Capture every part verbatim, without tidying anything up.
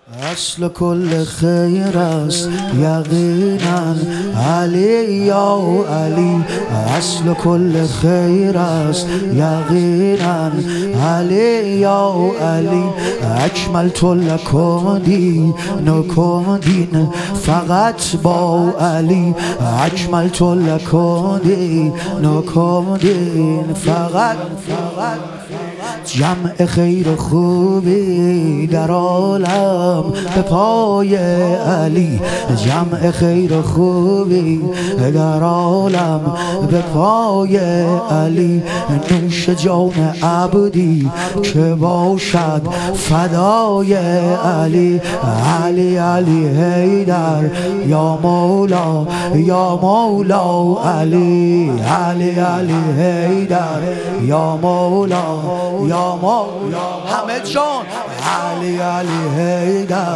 اصل کل خیر است یقینا علی یا علی. اصل کل خیر است یقینا علی یا علی. اکملت لکم دینکم دین فقط با علی. اکملت لکم دینکم دین فقط فقط جمع خیر خوبی در عالم به پای علی. جمع خیر خوبی در عالم به پای علی. نوش جان عبدی که باشد فدای علی. علی علی حیدر یا مولا یا مولا علی. علی علی حیدر یا مولا یا مولا همه جان. علی علی حیدر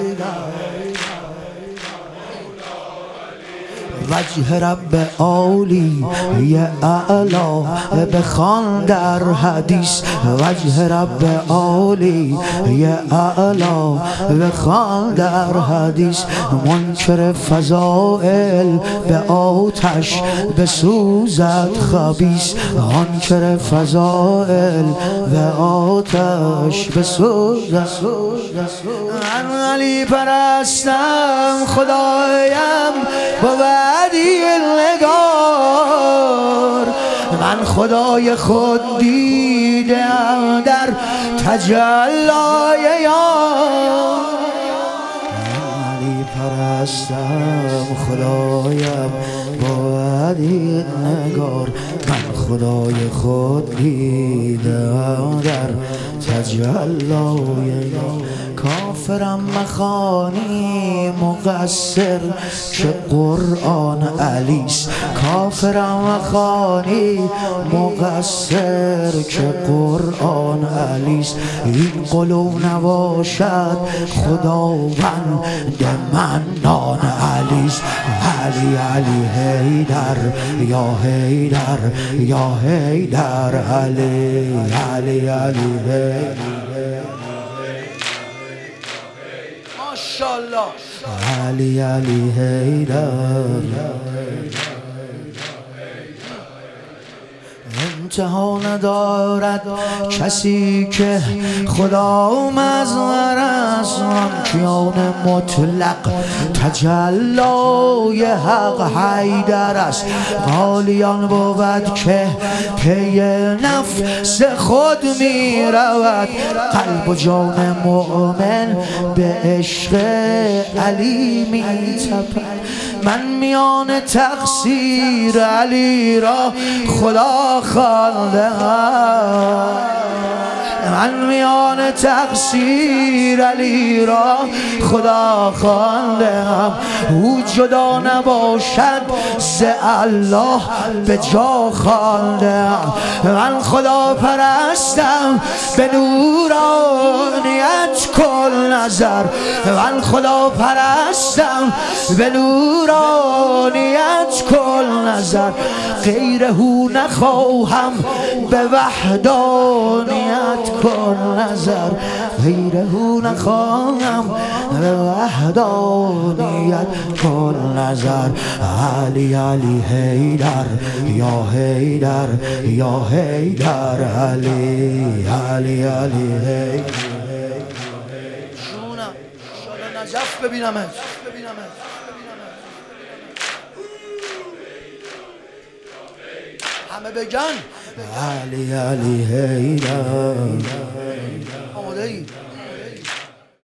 وجه رب عالی یه اعلا بخوان در حدیث. وجه رب عالی یه اعلا بخوان در حدیث. منکر فضائل به آتش بسوزد خبیث. منکر فضائل به آتش بسوزد. من علی پرستم خدایم بودی نگار. من خدای خود دیدم در تجلای یار. من علی پرستم خدایم بودی نگار. من خدای خود دیدم در تجلای یار. کافرم مخانی مقصر که قرآن علیست. کافرم مخانی مقصر که قرآن علیست. این قلوب نباشد خداوند منان علیست. علی علی حیدر یا حیدر یا حیدر علی. علی علی حیدر ماشاءالله. علی علی حیدر انتها ندارد کسی که خدا مظهر است. کیان مطلق تجلای حق حیدر است. غالیان بود که پی نفس خود می رود. قلب و جان مؤمن به عشق علی می تپد. من میان تقصیر علی را خدا خواندم. من میان تقصیر علی را خدا خواندم. او جدا نباشد ز الله به جا خواندم. من خدا پرستم به نورانیت کل نظر. من خدا پرستم به نورانیت کل نظر. غیر او نخواهم به وحدانیت کل نظر. غیر او نخواهم به وحدانیت کل نظر. علی علی حیدر یا حیدر یا حیدر علی. علی علی حیدر شونم انشاءالله نجف ببینمت. همه بگن علی علی حیدر. آماده ای؟